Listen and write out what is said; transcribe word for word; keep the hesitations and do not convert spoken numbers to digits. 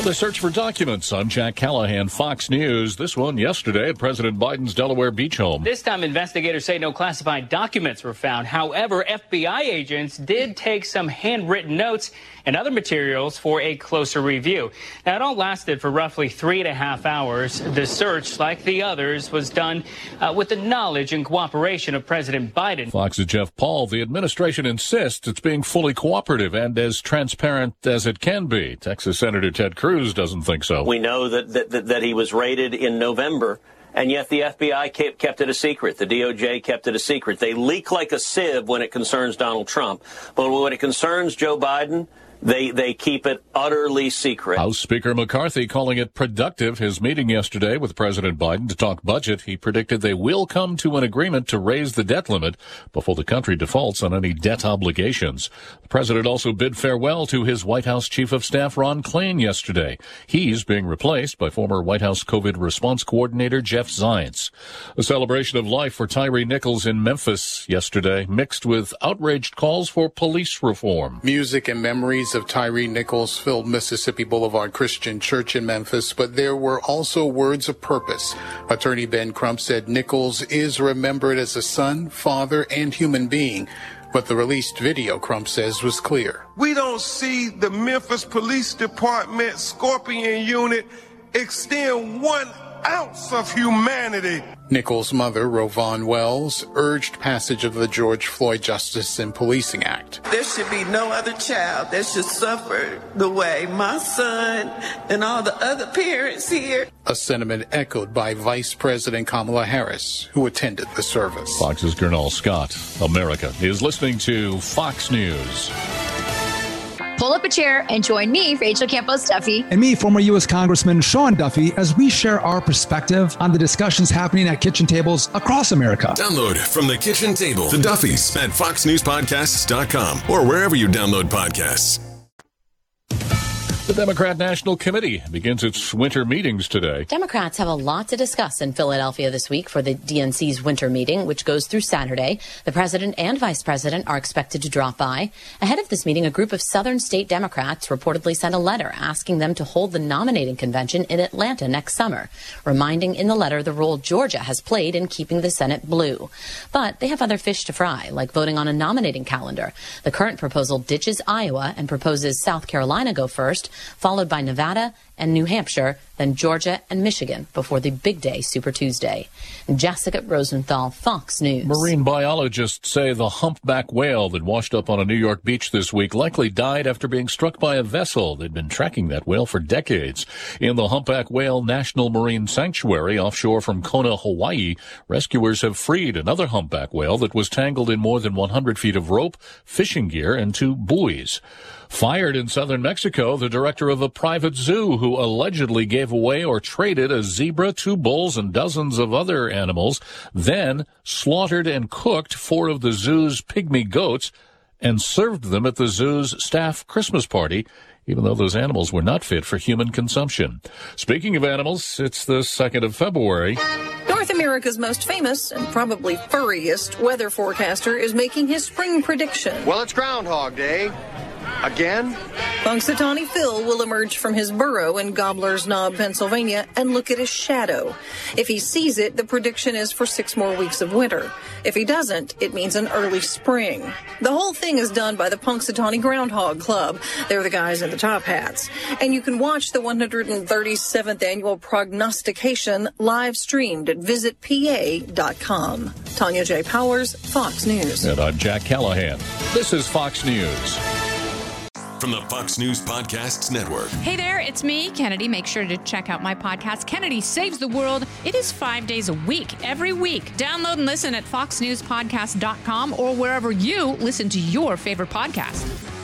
The search for documents. I'm Jack Callahan, Fox News. This one yesterday at President Biden's Delaware beach home. This time, investigators say no classified documents were found. However, F B I agents did take some handwritten notes and other materials for a closer review. Now, it all lasted for roughly three and a half hours. The search, like the others, was done uh, with the knowledge and cooperation of President Biden. Fox's Jeff Paul. The administration insists it's being fully cooperative and as transparent as it can be. Texas Senator Ted Cruz doesn't think so. We know that that, that he was raided in November, and yet the F B I kept, kept it a secret. The D O J kept it a secret. They leak like a sieve when it concerns Donald Trump. But when it concerns Joe Biden, They they keep it utterly secret. House Speaker McCarthy calling it productive. His meeting yesterday with President Biden to talk budget. He predicted they will come to an agreement to raise the debt limit before the country defaults on any debt obligations. The president also bid farewell to his White House Chief of Staff Ron Klain yesterday. He's being replaced by former White House COVID response coordinator Jeff Zients. A celebration of life for Tyre Nichols in Memphis yesterday, mixed with outraged calls for police reform. Music and memories of Tyre Nichols filled Mississippi Boulevard Christian Church in Memphis, but there were also words of purpose. Attorney Ben Crump said Nichols is remembered as a son, father, and human being. But the released video, Crump says, was clear. We don't see the Memphis Police Department Scorpion Unit extend one ounce of humanity. Nichols' mother, Rovon Wells, urged passage of the George Floyd Justice in Policing Act. There should be no other child that should suffer the way my son and all the other parents here. A sentiment echoed by Vice President Kamala Harris, who attended the service. Fox's Gernal Scott. America is listening to Fox News. Pull up a chair and join me, Rachel Campos Duffy. And me, former U S Congressman Sean Duffy, as we share our perspective on the discussions happening at kitchen tables across America. Download From the Kitchen Table, The Duffys at fox news podcasts dot com or wherever you download podcasts. The Democrat National Committee begins its winter meetings today. Democrats have a lot to discuss in Philadelphia this week for the D N C's winter meeting, which goes through Saturday. The president and vice president are expected to drop by. Ahead of this meeting, a group of southern state Democrats reportedly sent a letter asking them to hold the nominating convention in Atlanta next summer, reminding in the letter the role Georgia has played in keeping the Senate blue. But they have other fish to fry, like voting on a nominating calendar. The current proposal ditches Iowa and proposes South Carolina go first, followed by Nevada and New Hampshire, then Georgia and Michigan before the big day, Super Tuesday. Jessica Rosenthal, Fox News. Marine biologists say the humpback whale that washed up on a New York beach this week likely died after being struck by a vessel. They'd been tracking that whale for decades. In the Humpback Whale National Marine Sanctuary offshore from Kona, Hawaii, rescuers have freed another humpback whale that was tangled in more than one hundred feet of rope, fishing gear, and two buoys. Fired in southern Mexico, the director of a private zoo who allegedly gave away or traded a zebra, two bulls, and dozens of other animals, then slaughtered and cooked four of the zoo's pygmy goats and served them at the zoo's staff Christmas party, even though those animals were not fit for human consumption. Speaking of animals, it's the second of February. North America's most famous and probably furriest weather forecaster is making his spring prediction. Well, it's Groundhog Day. Again? Punxsutawney Phil will emerge from his burrow in Gobbler's Knob, Pennsylvania, and look at his shadow. If he sees it, the prediction is for six more weeks of winter. If he doesn't, it means an early spring. The whole thing is done by the Punxsutawney Groundhog Club. They're the guys in the top hats. And you can watch the one hundred thirty-seventh annual prognostication live streamed at visit P A dot com. Tanya J. Powers, Fox News. And I'm Jack Callahan. This is Fox News. From the Fox News Podcasts Network. Hey there, it's me, Kennedy. Make sure to check out my podcast, Kennedy Saves the World. It is five days a week, every week. Download and listen at fox news podcast dot com or wherever you listen to your favorite podcast.